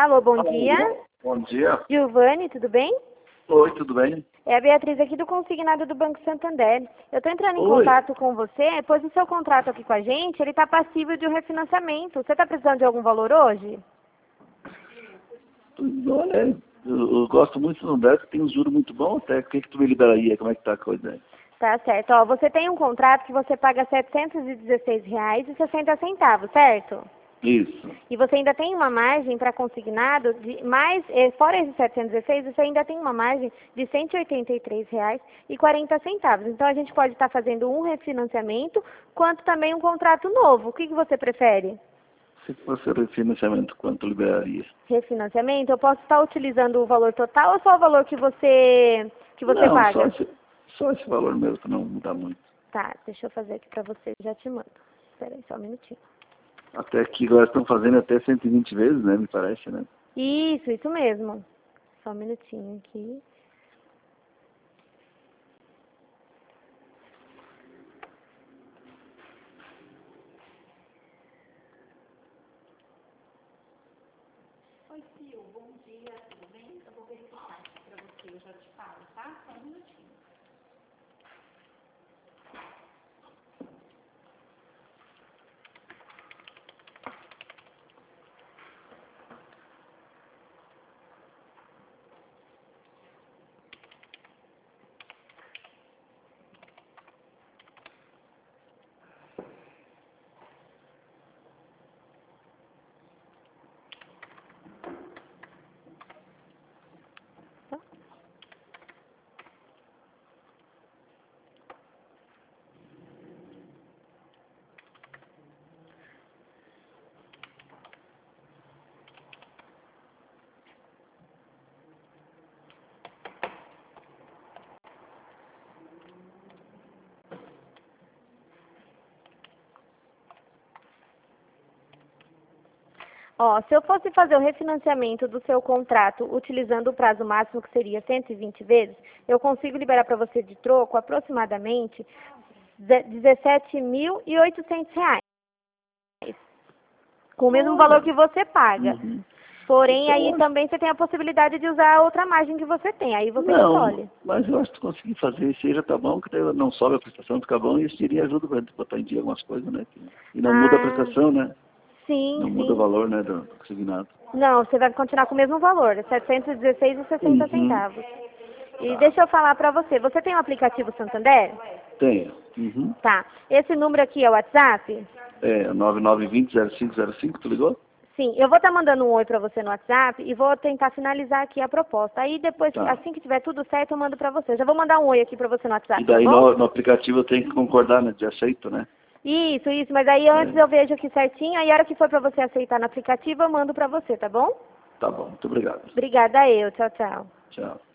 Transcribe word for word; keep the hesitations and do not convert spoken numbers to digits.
Alô, bom Alô, dia. Bom dia. Giovanni, tudo bem? Oi, tudo bem? É a Beatriz aqui do Consignado do Banco Santander. Eu estou entrando em Oi. contato com você, pois o seu contrato aqui com a gente, ele está passível de um refinanciamento. Você está precisando de algum valor hoje? Olha, eu, eu gosto muito do Humberto, tem um juro muito bom até. O que que tu me liberaria? Como é que tá a coisa aí? Tá certo. Ó, você tem um contrato que você paga setecentos e dezesseis reais e sessenta centavos, certo? Isso. E você ainda tem uma margem para consignado de mais, eh, fora esses setecentos e dezesseis, você ainda tem uma margem de cento e oitenta e três reais e quarenta centavos. Então a gente pode estar fazendo um refinanciamento, quanto também um contrato novo. O que que você prefere? Se fosse refinanciamento, quanto liberaria? Refinanciamento, eu posso estar utilizando o valor total ou só o valor que você que você Não, só paga? esse, só esse valor mesmo, para não mudar muito. Tá, deixa eu fazer aqui para você, já te mando. Espera aí só um minutinho. Até aqui agora estão fazendo até cento e vinte vezes, né? Me parece, né? Isso, isso mesmo. Só um minutinho aqui. Oi, Sil, bom dia, tudo bem? Eu vou verificar aqui para você, eu já te falo, tá? Só um minutinho. Ó, se eu fosse fazer o refinanciamento do seu contrato utilizando o prazo máximo, que seria cento e vinte vezes, eu consigo liberar para você de troco aproximadamente dezessete mil e oitocentos reais, com o mesmo valor que você paga. Uhum. Porém, Então, aí acho- também você tem a possibilidade de usar a outra margem que você tem, aí você não, escolhe. mas eu acho que consegui fazer isso aí já tá bom, que daí não sobe a prestação, fica bom, e isso iria ajuda pra gente botar em dia algumas coisas, né? E não muda a Ah, prestação, né? sim, Não muda o sim. valor, né, do consignado. Não, você vai continuar com o mesmo valor, setecentos e dezesseis e sessenta Uhum. centavos. E deixa eu falar para você, você tem o aplicativo Santander? Tenho. Uhum. Tá. Esse número aqui é o WhatsApp? É, nove nove dois zero zero cinco zero cinco, tu ligou? Sim, eu vou estar mandando um oi para você no WhatsApp e vou tentar finalizar aqui a proposta. Aí depois, Tá. assim que tiver tudo certo, eu mando para você. Eu já vou mandar um oi aqui para você no WhatsApp, E tá daí bom? no, no aplicativo eu tenho que concordar, né, de aceito, né? Isso, isso, mas aí antes É. eu vejo aqui certinho, aí a hora que for para você aceitar no aplicativo, eu mando para você, tá bom? Tá bom, muito obrigado. Obrigada eu, tchau, tchau. Tchau.